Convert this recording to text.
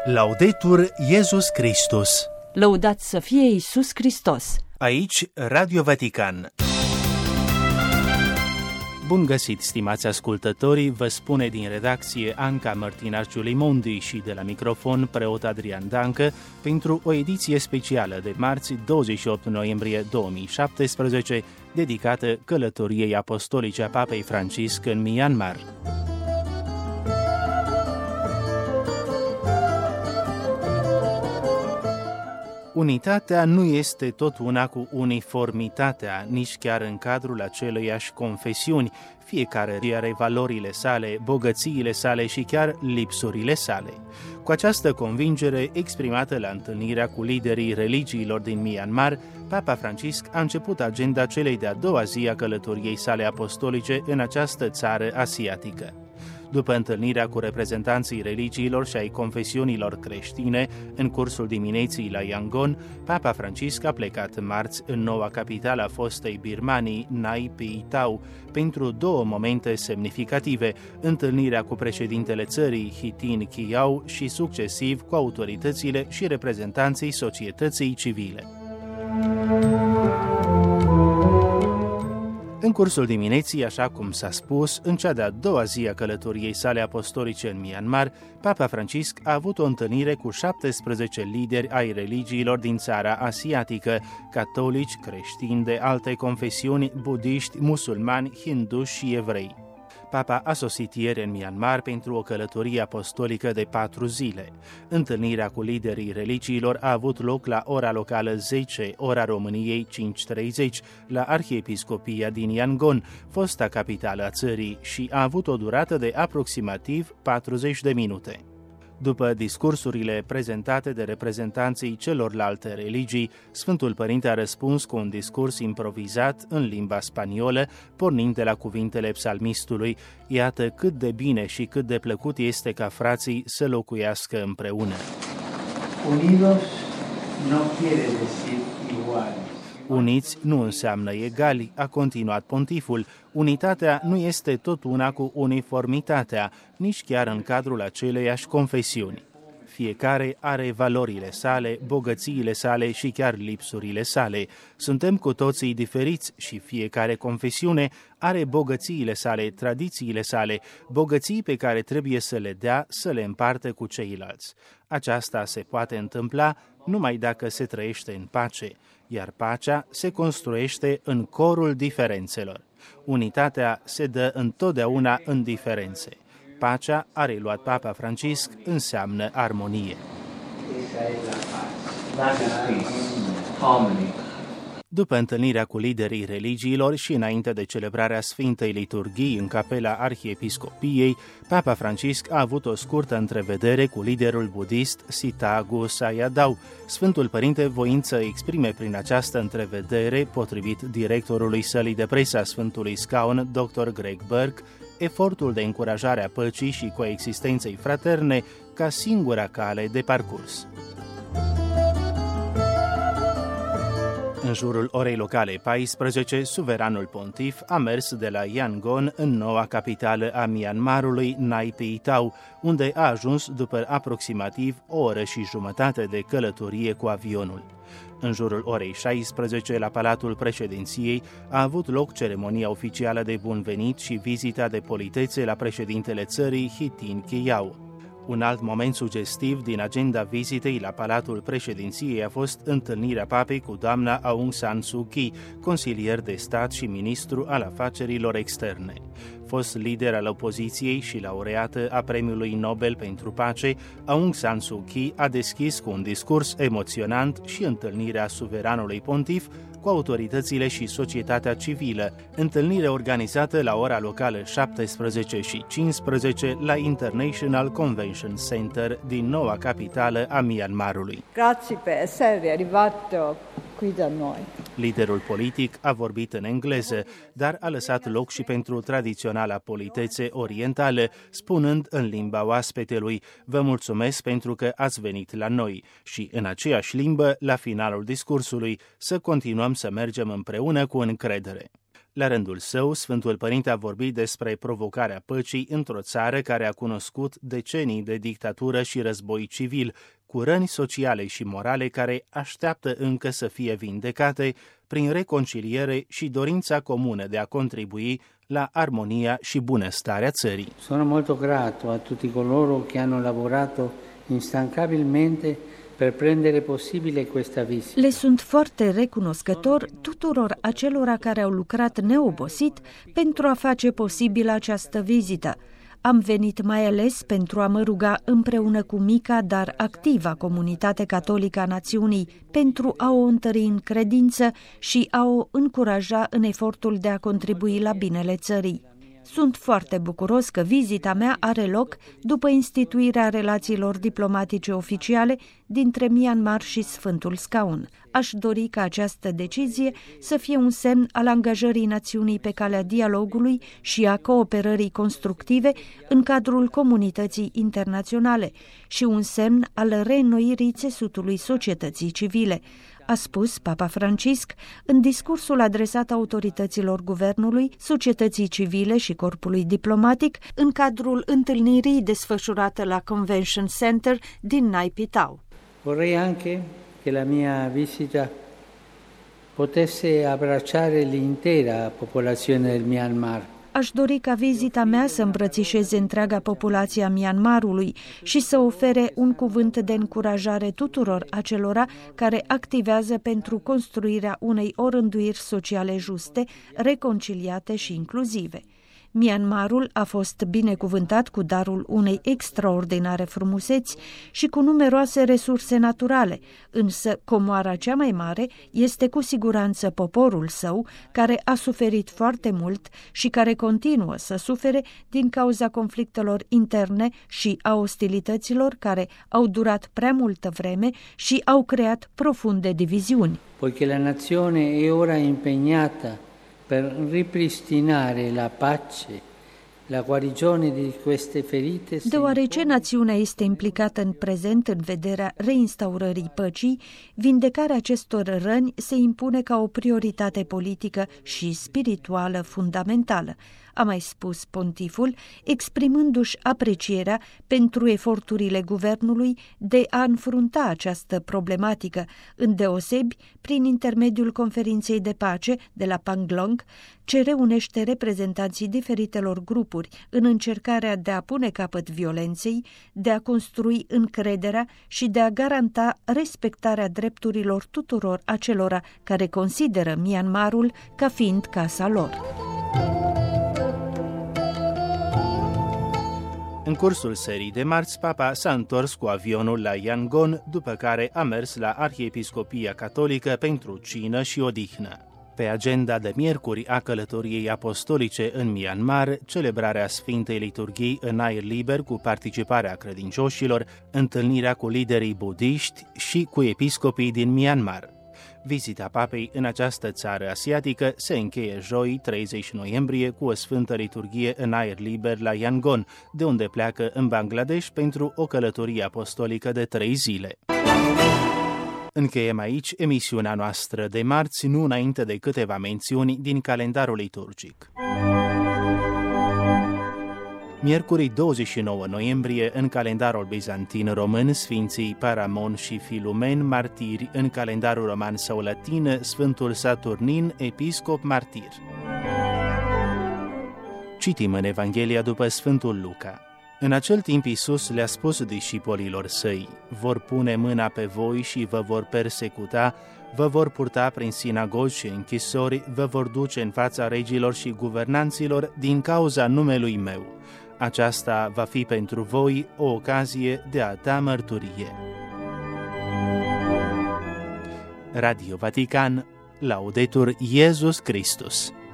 Laudetur Iesus Christus. Lăudat să fie Iisus Hristos. Aici Radio Vatican. Bun găsit, stimați ascultători, vă spune din redacție Anca Mărtinaș Giulimondi și de la microfon preot Adrian Dancă pentru o ediție specială de marți 28 noiembrie 2017 dedicată călătoriei apostolice a Papei Francisc în Myanmar. Unitatea nu este tot una cu uniformitatea, nici chiar în cadrul aceleiași confesiuni. Fiecare are valorile sale, bogățiile sale și chiar lipsurile sale. Cu această convingere exprimată la întâlnirea cu liderii religiilor din Myanmar, Papa Francisc a început agenda celei de-a doua zi a călătoriei sale apostolice în această țară asiatică. După întâlnirea cu reprezentanții religiilor și ai confesiunilor creștine, în cursul dimineții la Yangon, Papa Francisc a plecat marți în noua capitală a fostei Birmanii, Nay Pyi Taw, pentru două momente semnificative, întâlnirea cu președintele țării, Hitin Kyaw, și succesiv cu autoritățile și reprezentanții societății civile. În cursul dimineții, așa cum s-a spus, în cea de-a doua zi a călătoriei sale apostolice în Myanmar, Papa Francisc a avut o întâlnire cu 17 lideri ai religiilor din țara asiatică, catolici, creștini de alte confesiuni, budiști, musulmani, hinduși și evrei. Papa a sosit ieri în Myanmar pentru o călătorie apostolică de 4 zile. Întâlnirea cu liderii religiilor a avut loc la ora locală 10, ora României 5:30, la Arhiepiscopia din Yangon, fosta capitală a țării, și a avut o durată de aproximativ 40 de minute. După discursurile prezentate de reprezentanții celorlalte religii, Sfântul Părinte a răspuns cu un discurs improvizat în limba spaniolă, pornind de la cuvintele psalmistului: "Iată cât de bine și cât de plăcut este ca frații să locuiască împreună." Unidos no quiere decir iguales. Uniți nu înseamnă egali, a continuat pontiful. Unitatea nu este tot una cu uniformitatea, nici chiar în cadrul aceleiași confesiuni. Fiecare are valorile sale, bogățiile sale și chiar lipsurile sale. Suntem cu toții diferiți și fiecare confesiune are bogățiile sale, tradițiile sale, bogății pe care trebuie să le dea, să le împartă cu ceilalți. Aceasta se poate întâmpla numai dacă se trăiește în pace, iar pacea se construiește în corul diferențelor. Unitatea se dă întotdeauna în diferențe. Pacea, a reluat Papa Francisc, înseamnă armonie. După întâlnirea cu liderii religiilor și înainte de celebrarea Sfintei Liturghii în capela Arhiepiscopiei, Papa Francisc a avut o scurtă întrevedere cu liderul budist Sitagu Sayadaw. Sfântul Părinte voind să exprime prin această întrevedere, potrivit directorului sălii de presă a Sfântului Scaun, Dr. Greg Burke, efortul de încurajare a păcii și coexistenței fraterne ca singura cale de parcurs. În jurul orei locale 14, suveranul pontif a mers de la Yangon în noua capitală a Myanmarului, Nay Pyi Taw, unde a ajuns după aproximativ o oră și jumătate de călătorie cu avionul. În jurul orei 16, la Palatul Președinției, a avut loc ceremonia oficială de bun venit și vizita de politețe la președintele țării, Hitin Kyaw. Un alt moment sugestiv din agenda vizitei la Palatul Președinției a fost întâlnirea papei cu doamna Aung San Suu Kyi, consilier de stat și ministru al afacerilor externe. Fost lider al opoziției și laureată a Premiului Nobel pentru Pace, Aung San Suu Kyi a deschis cu un discurs emoționant și întâlnirea suveranului pontif cu autoritățile și societatea civilă, întâlnire organizată la ora locală 17:15 la International Convention Center din noua capitală a Myanmarului. Grazie per essere arrivato qui da noi. Liderul politic a vorbit în engleză, dar a lăsat loc și pentru tradiționala politețe orientală, spunând în limba oaspetelui: "Vă mulțumesc pentru că ați venit la noi", și în aceeași limbă, la finalul discursului, să continuăm să mergem împreună cu încredere. La rândul său, Sfântul Părinte a vorbit despre provocarea păcii într-o țară care a cunoscut decenii de dictatură și război civil, cu răni sociale și morale care așteaptă încă să fie vindecate prin reconciliere și dorința comună de a contribui la armonia și bunăstarea țării. Sono molto grato a tutti coloro che hanno lavorato instancabilmente per prendere possibile questa visita. Le sunt foarte recunoscător tuturor acelora care au lucrat neobosit pentru a face posibilă această vizită. Am venit mai ales pentru a mă ruga împreună cu mica, dar activă comunitate catolică a națiunii, pentru a o întări în credință și a o încuraja în efortul de a contribui la binele țării. Sunt foarte bucuros că vizita mea are loc după instituirea relațiilor diplomatice oficiale dintre Myanmar și Sfântul Scaun. Aș dori ca această decizie să fie un semn al angajării națiunii pe calea dialogului și a cooperării constructive în cadrul comunității internaționale și un semn al reînnoirii țesutului societății civile, a spus Papa Francisc în discursul adresat autorităților guvernului, societății civile și corpului diplomatic în cadrul întâlnirii desfășurată la Convention Center din Naypyidaw. Vorrei anche che la mia visita potesse abbracciare l'intera popolazione del Myanmar. Aș dori ca vizita mea să îmbrățișeze întreaga populație a Myanmarului și să ofere un cuvânt de încurajare tuturor acelora care activează pentru construirea unei orânduiri sociale juste, reconciliate și inclusive. Myanmarul a fost binecuvântat cu darul unei extraordinare frumuseți și cu numeroase resurse naturale, însă comoara cea mai mare este cu siguranță poporul său, care a suferit foarte mult și care continuă să sufere din cauza conflictelor interne și a ostilităților care au durat prea multă vreme și au creat profunde diviziuni. Poiché la nazione è ora impegnata per ripristinare la pace, la guarigione di queste ferite. Deoarece națiunea este implicată în prezent în vederea reinstaurării păcii, vindecarea acestor răni se impune ca o prioritate politică și spirituală fundamentală, a mai spus pontiful, exprimându-și aprecierea pentru eforturile guvernului de a înfrunta această problematică, îndeosebi prin intermediul conferinței de pace de la Panglong, ce reunește reprezentanții diferitelor grupuri în încercarea de a pune capăt violenței, de a construi încrederea și de a garanta respectarea drepturilor tuturor acelora care consideră Myanmarul ca fiind casa lor. În cursul serii de marți, Papa s-a întors cu avionul la Yangon, după care a mers la Arhiepiscopia Catolică pentru cină și odihnă. Pe agenda de miercuri a călătoriei apostolice în Myanmar, celebrarea Sfintei Liturghii în aer liber cu participarea credincioșilor, întâlnirea cu liderii budiști și cu episcopii din Myanmar. Vizita papei în această țară asiatică se încheie joi, 30 noiembrie, cu o sfântă liturghie în aer liber la Yangon, de unde pleacă în Bangladesh pentru o călătorie apostolică de 3 zile. Încheiem aici emisiunea noastră de marți, nu înainte de câteva mențiuni din calendarul liturgic. Miercuri 29 noiembrie, în calendarul bizantin român, Sfinții Paramon și Filumen, martiri; în calendarul roman sau latin, Sfântul Saturnin, episcop martir. Citim în Evanghelia după Sfântul Luca. În acel timp Iisus le-a spus discipolilor săi: vor pune mâna pe voi și vă vor persecuta, vă vor purta prin sinagogi și închisori, vă vor duce în fața regilor și guvernanților din cauza numelui meu. Aceasta va fi pentru voi o ocazie de a da mărturie. Radio Vatican, Laudetur Iesus Christus.